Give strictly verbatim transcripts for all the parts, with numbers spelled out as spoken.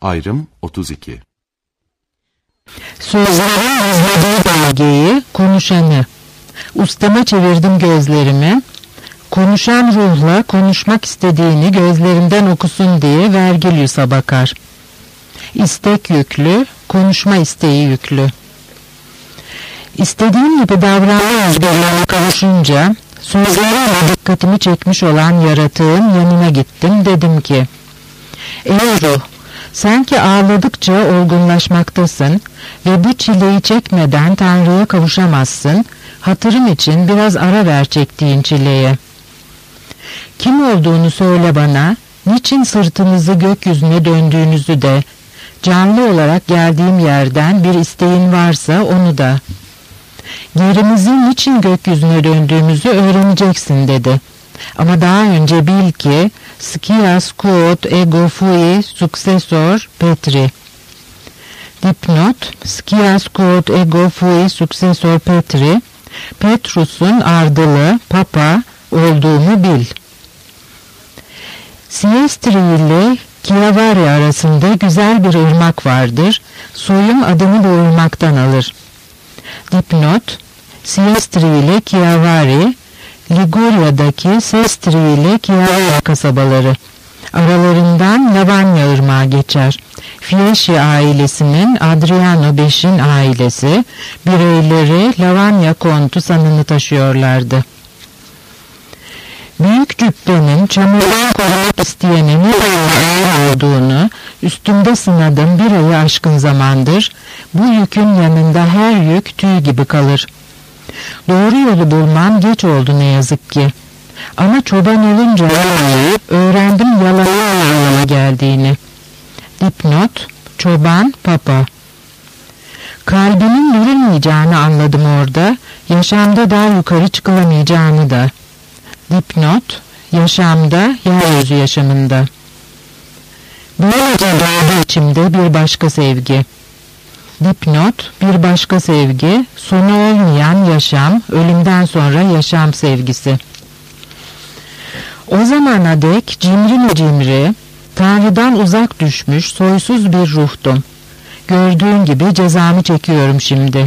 Ayrım otuz iki. Sözlerin izlediği belgeyi, konuşanı. Ustama çevirdim gözlerimi. Konuşan ruhla konuşmak istediğini gözlerimden okusun diye Vergilius'a bakar. İstek yüklü, konuşma isteği yüklü. İstediğim gibi davranma özgürlüğüne kavuşunca, sözleriyle dikkatimi çekmiş olan yaratığın yanına gittim, dedim ki, ey ruh, sen ki ağladıkça olgunlaşmaktasın ve bu çileyi çekmeden Tanrı'ya kavuşamazsın, hatırım için biraz ara ver çektiğin çileye. Kim olduğunu söyle bana, niçin sırtınızı gökyüzüne döndüğünüzü de, canlı olarak geldiğim yerden bir isteğin varsa onu da. Yerimizi niçin gökyüzüne döndüğümüzü öğreneceksin dedi. Ama daha önce bil ki, Skias quod ego fui successor Petri. Dipnot, Skias quod ego fui successor Petri, Petrus'un ardılı, papa olduğumu bil. Siestri ile Chiavari arasında güzel bir ırmak vardır. Soyum adını bu ırmaktan alır. Dipnot, Siestri ile Chiavari, Liguria'daki Sestri ile Chiavari kasabaları. Aralarından Lavanya ırmağı geçer. Fieschi ailesinin Adriano beşin ailesi, bireyleri Lavanya kontu sanını taşıyorlardı. Büyük cübbenin çamurdan korumak isteyenin ne ağır olduğunu üstümde sınadım bir ayı aşkın zamandır. Bu yükün yanında her yük tüy gibi kalır. Doğru yolu bulmam geç oldu ne yazık ki. Ama çoban olunca öğrendim yalanın anlamına geldiğini. Dipnot, çoban, papa. Kalbimin verilmeyeceğini anladım orada, yaşamda daha yukarı çıkılamayacağını da. Dipnot, yaşamda, yeryüzü yaşamında. Böylece doğdu içimde bir başka sevgi. Dipnot, bir başka sevgi, sonu olmayan yaşam, ölümden sonra yaşam sevgisi. O zamana dek cimri mi cimri, Tanrı'dan uzak düşmüş soysuz bir ruhtum. Gördüğün gibi cezamı çekiyorum şimdi.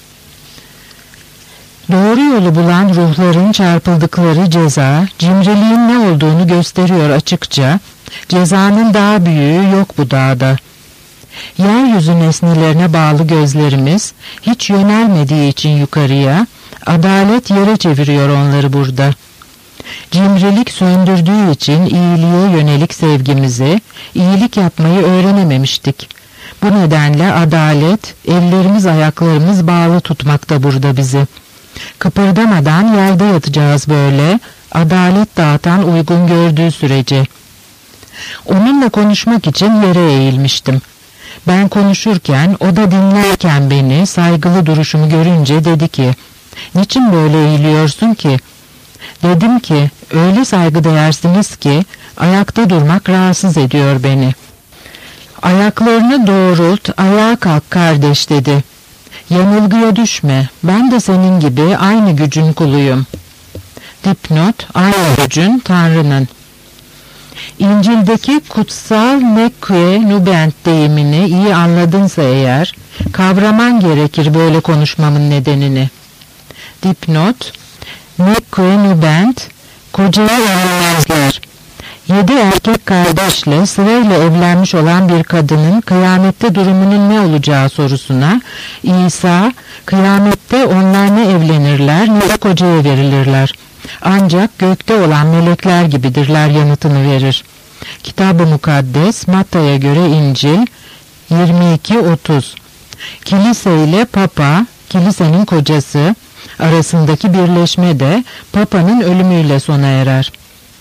Doğru yolu bulan ruhların çarpıldıkları ceza, cimriliğin ne olduğunu gösteriyor açıkça. Cezanın daha büyüğü yok bu dağda. Yeryüzü nesnelerine bağlı gözlerimiz, hiç yönelmediği için yukarıya, adalet yere çeviriyor onları burada. Cimrilik söndürdüğü için iyiliğe yönelik sevgimizi, iyilik yapmayı öğrenememiştik. Bu nedenle adalet, ellerimiz ayaklarımız bağlı tutmakta burada bizi. Kıpırdamadan yerde yatacağız böyle, adalet dağıtan uygun gördüğü sürece. Onunla konuşmak için yere eğilmiştim. Ben konuşurken, o da dinlerken beni, saygılı duruşumu görünce dedi ki, niçin böyle eğiliyorsun ki? Dedim ki, öyle saygıdeğersiniz ki, ayakta durmak rahatsız ediyor beni. Ayaklarını doğrult, ayağa kalk kardeş dedi. Yanılgıya düşme, ben de senin gibi aynı gücün kuluyum. Dipnot, aynı gücün Tanrı'nın. İncil'deki kutsal Neque Nubent deyimini iyi anladınsa eğer, kavraman gerekir böyle konuşmamın nedenini. Dipnot, Neque Nubent, kocaya evlenmezler. Yedi erkek kardeşle sırayla evlenmiş olan bir kadının kıyamette durumunun ne olacağı sorusuna, İsa, kıyamette onlar ne evlenirler ne de kocaya verilirler. Ancak gökte olan melekler gibidirler yanıtını verir. Kitab-ı Mukaddes, Matta'ya göre İncil yirmi iki otuz. Kilise ile Papa, kilisenin kocası arasındaki birleşme de Papa'nın ölümüyle sona erer.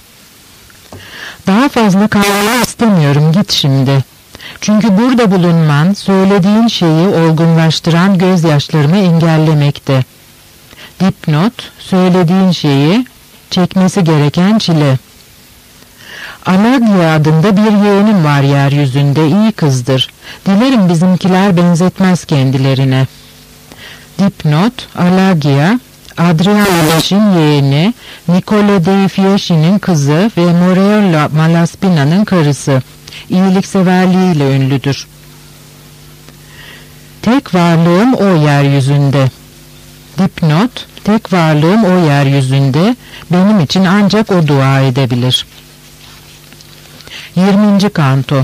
Daha fazla kalmak istemiyorum, git şimdi. Çünkü burada bulunman, söylediğin şeyi olgunlaştıran gözyaşlarımı engellemekte. Dipnot, söylediğin şeyi, çekmesi gereken çile. Alagya adında bir yeğenim var yeryüzünde, iyi kızdır. Dilerim bizimkiler benzetmez kendilerine. Dipnot, Alagya, Adriano beşin yeğeni, Nicola dei Fieschi'nin kızı ve Morello Malaspina'nın karısı. iyilikseverliğiyle ünlüdür. Tek varlığım o yeryüzünde. Dipnot, tek varlığım o yeryüzünde, benim için ancak o dua edebilir. yirminci kanto.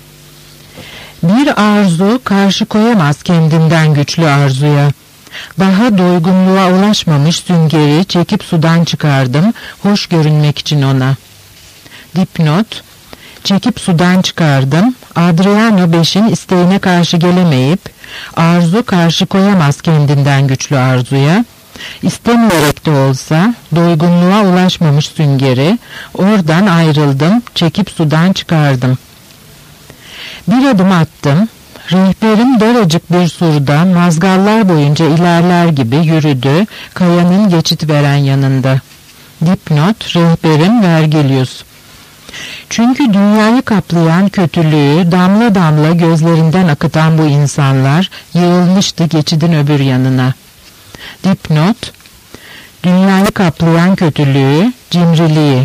Bir arzu karşı koyamaz kendinden güçlü arzuya. Daha doygunluğa ulaşmamış süngeri çekip sudan çıkardım, hoş görünmek için ona. Dipnot, çekip sudan çıkardım, Adriano beşin isteğine karşı gelemeyip, arzu karşı koyamaz kendinden güçlü arzuya, istemeyerek de olsa doygunluğa ulaşmamış süngeri, oradan ayrıldım, çekip sudan çıkardım. Bir adım attım, rehberim daracık bir surda mazgallar boyunca ilerler gibi yürüdü, kayanın geçit veren yanında. Dipnot, rehberim Vergilius. Çünkü dünyayı kaplayan kötülüğü damla damla gözlerinden akıtan bu insanlar yığılmıştı geçidin öbür yanına. Dipnot, dünyayı kaplayan kötülüğü, cimriliği.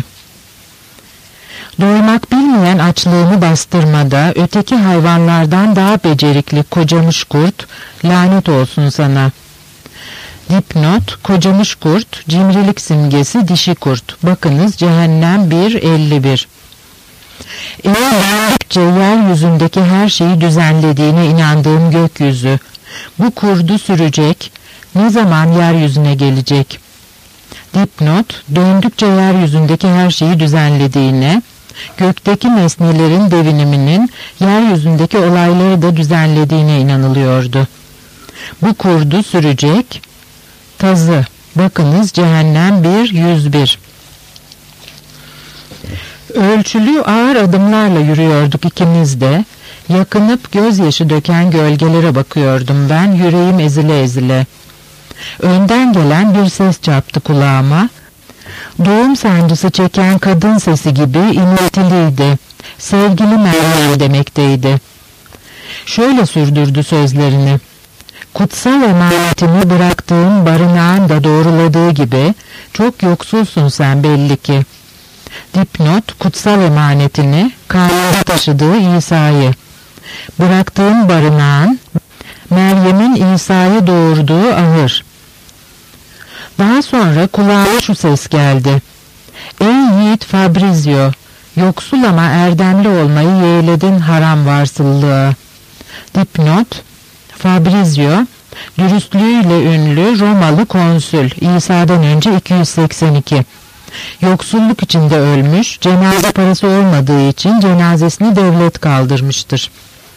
Doymak bilmeyen açlığını bastırmada öteki hayvanlardan daha becerikli kocamış kurt, lanet olsun sana. Dipnot, kocamış kurt, cimrilik simgesi dişi kurt. Bakınız Cehennem bir elli bir. Eğer döndükçe yeryüzündeki her şeyi düzenlediğine inandığım gökyüzü, bu kurdu sürecek, ne zaman yeryüzüne gelecek? Dipnot, döndükçe yeryüzündeki her şeyi düzenlediğine, gökteki nesnelerin deviniminin yeryüzündeki olayları da düzenlediğine inanılıyordu. Bu kurdu sürecek, tazı, bakınız Cehennem bir yüz bir. Ölçülü ağır adımlarla yürüyorduk ikimiz de, yakınıp gözyaşı döken gölgelere bakıyordum ben, yüreğim ezile ezile. Önden gelen bir ses çarptı kulağıma, doğum sancısı çeken kadın sesi gibi inletiliydi, sevgili Meryem demekteydi. Şöyle sürdürdü sözlerini, kutsal emanetini bıraktığın barınağın da doğruladığı gibi, çok yoksulsun sen belli ki. Dipnot, kutsal emanetini, karnında taşıdığı İsa'yı. Bıraktığın barınağın, Meryem'in İsa'yı doğurduğu ahır. Daha sonra kulağıma şu ses geldi. Ey yiğit Fabrizio, yoksul ama erdemli olmayı yeğledin haram varsıllığa. Dipnot, Fabrizio, dürüstlüğüyle ünlü Romalı konsül, İsa'dan önce iki yüz seksen iki. Yoksulluk içinde ölmüş, cenaze parası olmadığı için cenazesini devlet kaldırmıştır.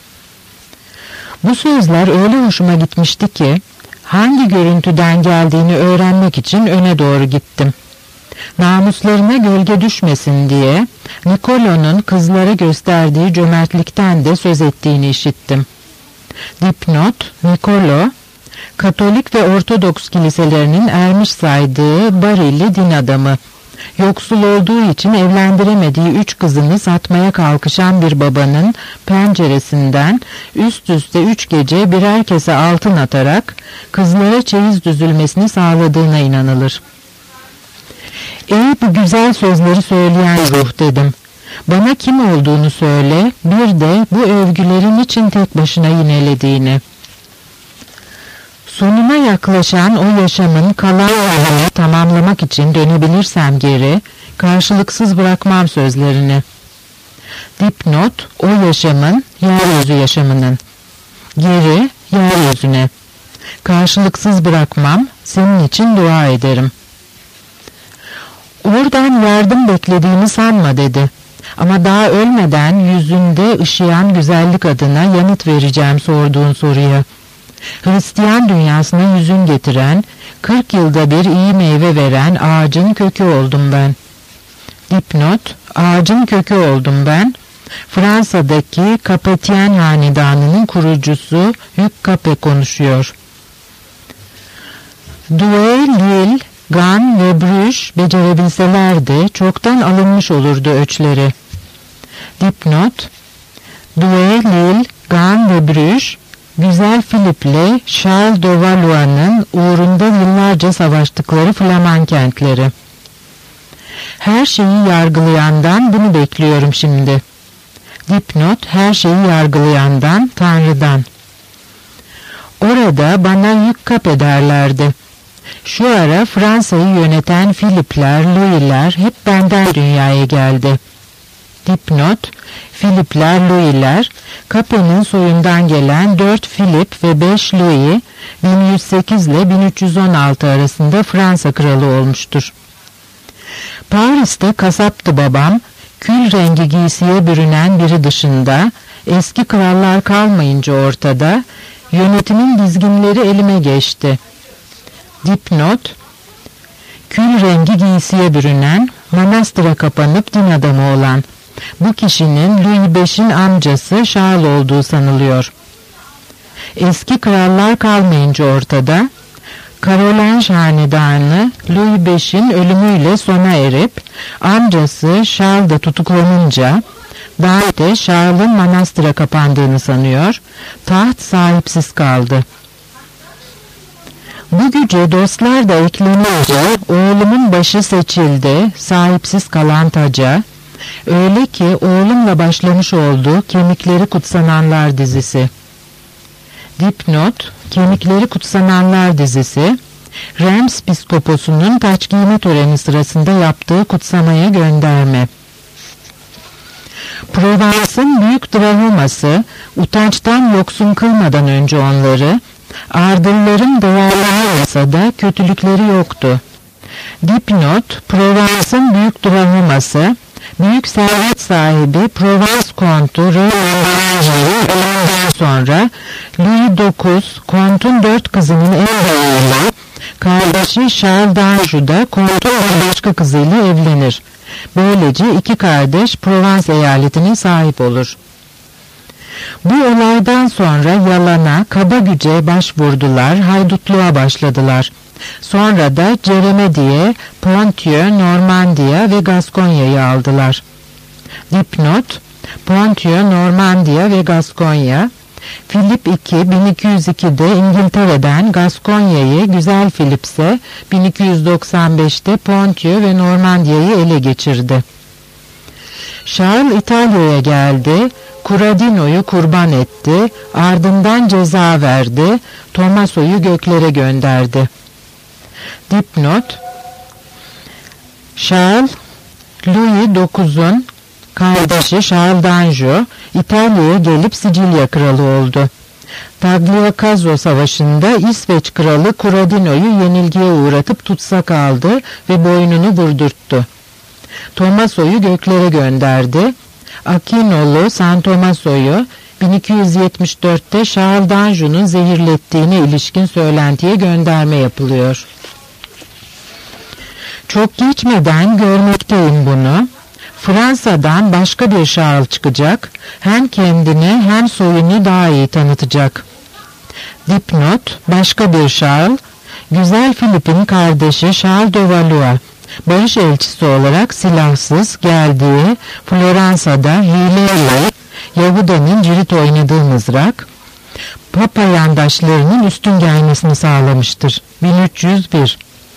Bu sözler öyle hoşuma gitmişti ki, hangi görüntüden geldiğini öğrenmek için öne doğru gittim. Namuslarına gölge düşmesin diye, Nikolo'nun kızlara gösterdiği cömertlikten de söz ettiğini işittim. Dipnot, Nikolo, Katolik ve Ortodoks kiliselerinin ermiş saydığı Barilli din adamı. Yoksul olduğu için evlendiremediği üç kızını satmaya kalkışan bir babanın penceresinden üst üste üç gece birer kese altın atarak kızlara çeyiz düzülmesini sağladığına inanılır. Ey bu güzel sözleri söyleyen ruh dedim. Bana kim olduğunu söyle, bir de bu övgülerin için tek başına yinelediğini. Sonuna yaklaşan o yaşamın kalan yolunu tamamlamak için dönebilirsem geri, karşılıksız bırakmam sözlerini. Dipnot, o yaşamın, yeryüzü yaşamının. Geri, yeryüzüne. Karşılıksız bırakmam, senin için dua ederim. Oradan yardım beklediğimi sanma dedi. Ama daha ölmeden yüzünde ışıyan güzellik adına yanıt vereceğim sorduğun soruya. Hristiyan dünyasına yüzün getiren, kırk yılda bir iyi meyve veren ağacın kökü oldum ben. Dipnot, ağacın kökü oldum ben. Fransa'daki Capetien hanedanının kurucusu Hugues Capet konuşuyor. Douai, Lille, Gand ve Bruges becerebilselerdi çoktan alınmış olurdu öçleri. Dipnot, Douai, Lille, Gand ve Bruges, Güzel Philip'le Charles de Valois'ın uğrunda yıllarca savaştıkları Flaman kentleri. Her şeyi yargılayandan bunu bekliyorum şimdi. Dipnot, her şeyi yargılayandan, Tanrı'dan. Orada bana yük kap ederlerdi. Şu ara Fransa'yı yöneten Philip'ler, Louis'ler hep benden dünyaya geldi. Dipnot, Philip'ler, Louis'ler, Capet'in soyundan gelen dört Philip ve beş Louis, bin yüz sekiz ile bin üç yüz on altı arasında Fransa kralı olmuştur. Paris'te kasaptı babam, kül rengi giysiye bürünen biri dışında, eski krallar kalmayınca ortada, yönetimin dizginleri elime geçti. Dipnot, kül rengi giysiye bürünen, manastıra kapanıp din adamı olan, bu kişinin Louis beşin amcası Charles olduğu sanılıyor. Eski krallar kalmayınca ortada, Carolinge hanedanı Louis beşin ölümüyle sona erip, amcası Charles da tutuklanınca, Dante Charles'ın manastıra kapandığını sanıyor, taht sahipsiz kaldı. Bu güce dostlar da eklenince oğlumun başı seçildi, sahipsiz kalan taca, öyle ki oğlumla başlamış oldu Kemikleri Kutsananlar dizisi. Dipnot, Kemikleri Kutsananlar dizisi, Reims piskoposunun taç giyme töreni sırasında yaptığı kutsamaya gönderme. Provence'ın büyük drahoması, utançtan yoksun kılmadan önce onları, ardılların değerlenmese da kötülükleri yoktu. Dipnot, Provence'ın büyük drahoması, büyük servet sahibi Provence kontu Raymond'un ölümünden sonra Louis dokuz, kontun dört kızının en büyüğüyle, kardeşi Charles d'Anjou'da kontun bir başka kızıyla evlenir. Böylece iki kardeş Provence eyaletine sahip olur. Bu olaydan sonra yalana, kaba güce başvurdular, haydutluğa başladılar. Sonra da Ceremediye, Ponthieu, Normandiya ve Gaskonya'yı aldılar. Dipnot, Ponthieu, Normandiya ve Gaskonya, Philip iki, bin iki yüz ikide İngiltere'den Gaskonya'yı, Güzel Philip ise bin iki yüz doksan beşte Ponthieu ve Normandiya'yı ele geçirdi. Charles İtalya'ya geldi, Curadino'yu kurban etti, ardından ceza verdi, Tomaso'yu göklere gönderdi. Dipnot, Charles, Louis dokuzun kardeşi Charles d'Anjou, İtalya'ya gelip Sicilya kralı oldu. Tagliacozzo Savaşı'nda İsveç kralı Curadino'yu yenilgiye uğratıp tutsak aldı ve boynunu vurdurttu. Tomaso'yu göklere gönderdi. Akinolu San Tomaso'yu bin iki yüz yetmiş dörtte Charles d'Anjou'nun zehirlettiğine ilişkin söylentiye gönderme yapılıyor. Çok geçmeden görmekteyim bunu. Fransa'dan başka bir Charles çıkacak, hem kendini hem soyunu daha iyi tanıtacak. Dipnot, başka bir Charles, Güzel Philip'in kardeşi Charles de Valois, barış elçisi olarak silahsız geldiği Floransa'da hileyle Yahuda'nın cirit oynadığı mızrak, Papa yandaşlarının üstün gelmesini sağlamıştır. bin üç yüz bir.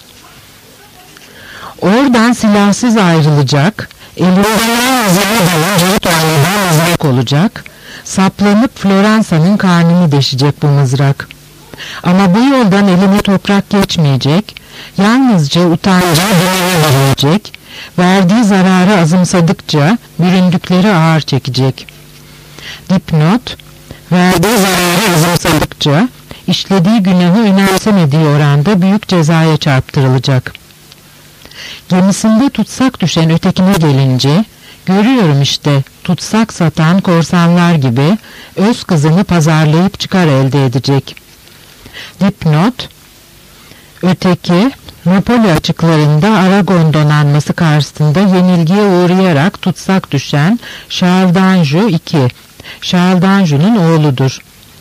Oradan silahsız ayrılacak, elinden Yahuda'nın cirit oynadığı mızrak olacak, saplanıp Floransa'nın karnını deşecek bu mızrak. Ama bu yoldan eline toprak geçmeyecek, yalnızca utanca dinine verilecek, verdiği zararı azımsadıkça büründükleri ağır çekecek. Dipnot, verdiği zararı azımsadıkça işlediği günahı önemsemediği oranda büyük cezaya çarptırılacak. Gemisinde tutsak düşen ötekine gelince, görüyorum işte tutsak satan korsanlar gibi öz kızını pazarlayıp çıkar elde edecek. Dipnot, öteki Napoli açıklarında Aragon donanması karşısında yenilgiye uğrayarak tutsak düşen Charles d'Anjou iki, Charles d'Anjou'nun oğludur.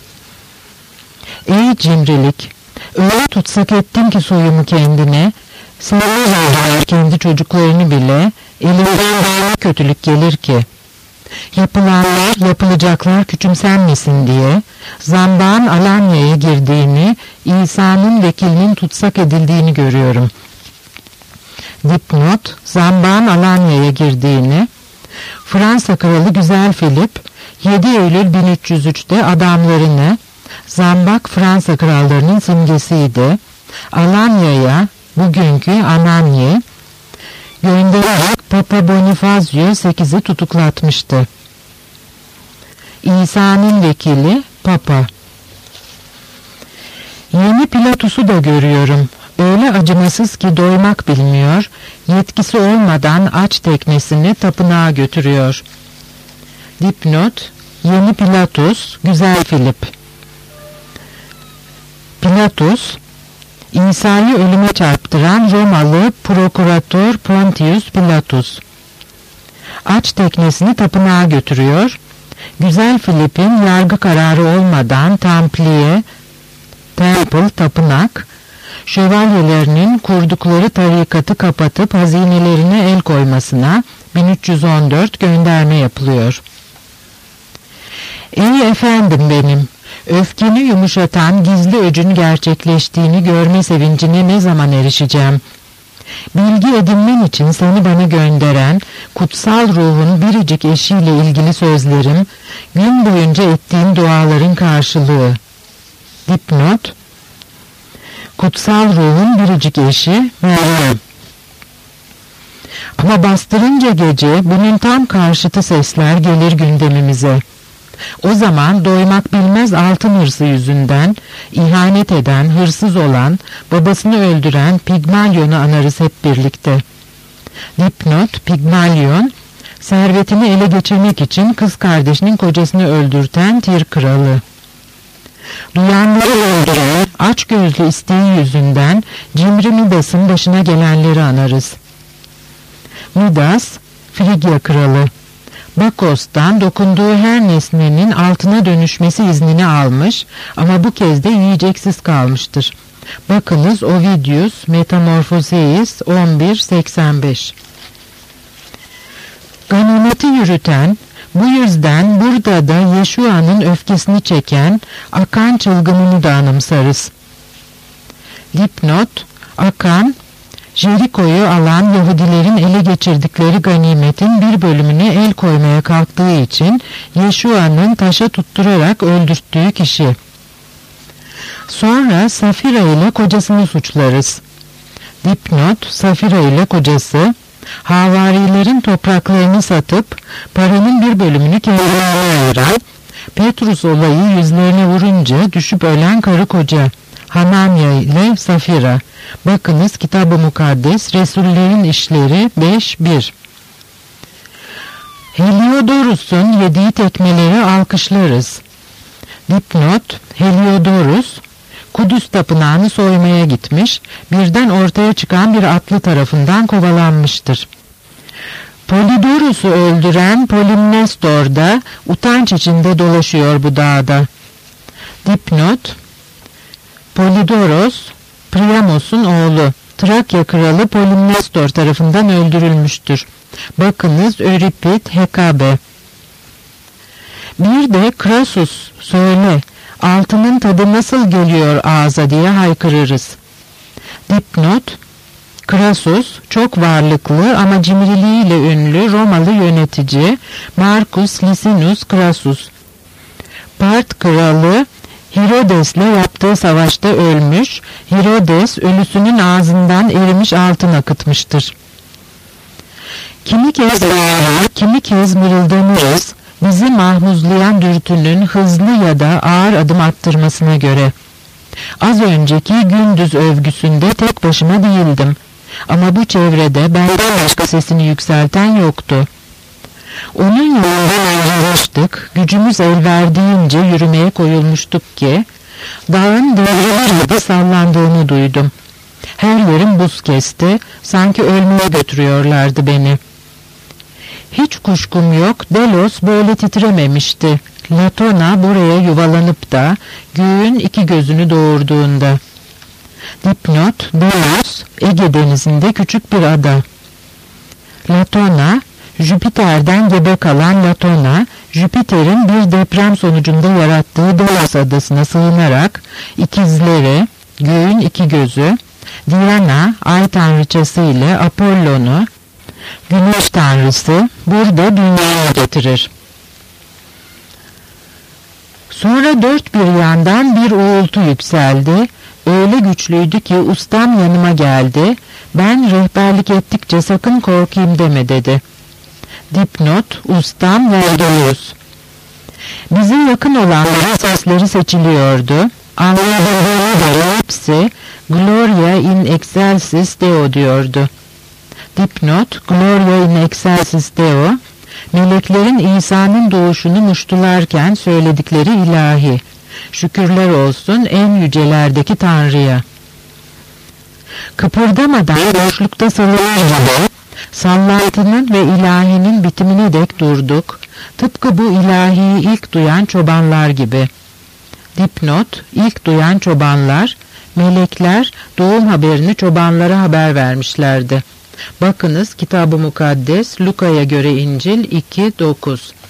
Ey cimrilik! Öyle tutsak ettin ki soyumu kendine, sevmez oldular kendi çocuklarını bile, elinden böyle kötülük gelir ki. Yapılanlar, yapılacaklar küçümsenmesin diye, Zambağın Alanya'ya girdiğini, İsa'nın vekilinin tutsak edildiğini görüyorum. Dipnot, Zambağın Alanya'ya girdiğini, Fransa kralı Güzel Filip, yedi Eylül bin üç yüz üç'te adamlarını, zambak Fransa krallarının simgesiydi, Alanya'ya, bugünkü Anagni, göndererek Papa Bonifazio sekiz'i tutuklatmıştı. İsa'nın vekili Papa. Yeni Pilatus'u da görüyorum. Öyle acımasız ki doymak bilmiyor, yetkisi olmadan aç teknesini tapınağa götürüyor. Dipnot: Yeni Pilatus, Güzel Filip. Pilatus, İsa'yı ölüme çarptıran Romalı Prokurator Pontius Pilatus. Aç teknesini tapınağa götürüyor. Güzel Filip'in yargı kararı olmadan Templiye, Temple, tapınak, şövalyelerinin kurdukları tarikatı kapatıp hazinelerine el koymasına bin üç yüz on dört gönderme yapılıyor. Ey efendim benim, öfkeni yumuşatan gizli öcün gerçekleştiğini görme sevincine ne zaman erişeceğim? Bilgi edinmen için seni bana gönderen kutsal ruhun biricik eşiyle ilgili sözlerim, gün boyunca ettiğim duaların karşılığı. Dipnot: Kutsal ruhun biricik eşi Meryem. Ama bastırınca gece bunun tam karşıtı sesler gelir gündemimize. O zaman doymak bilmez altın hırsı yüzünden ihanet eden, hırsız olan, babasını öldüren Pigmalion'u anarız hep birlikte. Dipnot: Pigmalion, servetini ele geçirmek için kız kardeşinin kocasını öldürten Tir kralı. Duyanları öldüren, açgözlü isteği yüzünden cimri Midas'ın başına gelenleri anarız. Midas, Frigya kralı. Bakos'tan dokunduğu her nesnenin altına dönüşmesi iznini almış ama bu kez de yiyeceksiz kalmıştır. Bakınız Ovidius Metamorphoseis on bir seksen beş. Ganimeti yürüten, bu yüzden burada da Yeşua'nın öfkesini çeken Akan çılgınını da anımsarız. Dipnot: Akan, Jeriko'yu alan Yahudilerin ele geçirdikleri ganimetin bir bölümüne el koymaya kalktığı için Yeşua'nın taşa tutturarak öldürttüğü kişi. Sonra Safira ile kocasını suçlarız. Dipnot: Safira ile kocası, havarilerin topraklarını satıp paranın bir bölümünü kendilerine ayıran, Petrus olayı yüzlerine vurunca düşüp ölen karı koca Hananya ile Safira. Bakınız Kitab-ı Mukaddes Resullerin İşleri beş bir. Heliodorus'un yediği tekmeleri alkışlarız. Dipnot: Heliodorus, Kudüs tapınağını soymaya gitmiş, birden ortaya çıkan bir atlı tarafından kovalanmıştır. Polidorus'u öldüren Polimnestor da utanç içinde dolaşıyor bu dağda. Dipnot: Polidoros, Priamos'un oğlu, Trakya kralı Polimnestor tarafından öldürülmüştür. Bakınız Öripit Hekabe. Bir de Krasus, söyle, altının tadı nasıl geliyor ağza diye haykırırız. Dipnot: Krasus, çok varlıklı ama cimriliğiyle ünlü Romalı yönetici Marcus Licinus Crassus. Part kralı Herodes'le yaptığı savaşta ölmüş, Herodes ölüsünün ağzından erimiş altın akıtmıştır. Kimi kez bağırır, kimi kez mırıldanırız, bizi mahmuzlayan dürtünün hızlı ya da ağır adım attırmasına göre. Az önceki gündüz övgüsünde tek başıma değildim. Ama bu çevrede benden başka sesini yükselten yoktu. Onun yolundan ayrılmıştık, gücümüz el verdiğince yürümeye koyulmuştuk ki, dağın devreler gibi sallandığını duydum. Her yerim buz kesti, sanki ölmeye götürüyorlardı beni. Hiç kuşkum yok, Delos böyle titrememişti. Latona buraya yuvalanıp da göğün iki gözünü doğurduğunda. Dipnot: Delos, Ege denizinde küçük bir ada. Latona, Jüpiter'den gebe kalan Latona, Jüpiter'in bir deprem sonucunda yarattığı Delos adasına sığınarak ikizleri, göğün iki gözü, Diana, ay tanrıçası ile Apollon'u, Güneş tanrısı burada dünyayı getirir. Sonra dört bir yandan bir uğultu yükseldi. Öyle güçlüydü ki ustam yanıma geldi. Ben rehberlik ettikçe sakın korkayım deme dedi. Dipnot, ustam Valdolus. Bize yakın olanların sesleri seçiliyordu. Anladığına göre hepsi Gloria in excelsis Deo diyordu. Dipnot, Gloria in excelsis Deo, meleklerin İsa'nın doğuşunu muştularken söyledikleri ilahi. Şükürler olsun en yücelerdeki Tanrı'ya. Kıpırdamadan boşlukta salınır gibi sallantının ve ilahinin bitimine dek durduk. Tıpkı bu ilahiyi ilk duyan çobanlar gibi. Dipnot, ilk duyan çobanlar, melekler doğum haberini çobanlara haber vermişlerdi. Bakınız Kitab-ı Mukaddes, Luka'ya göre İncil iki dokuz.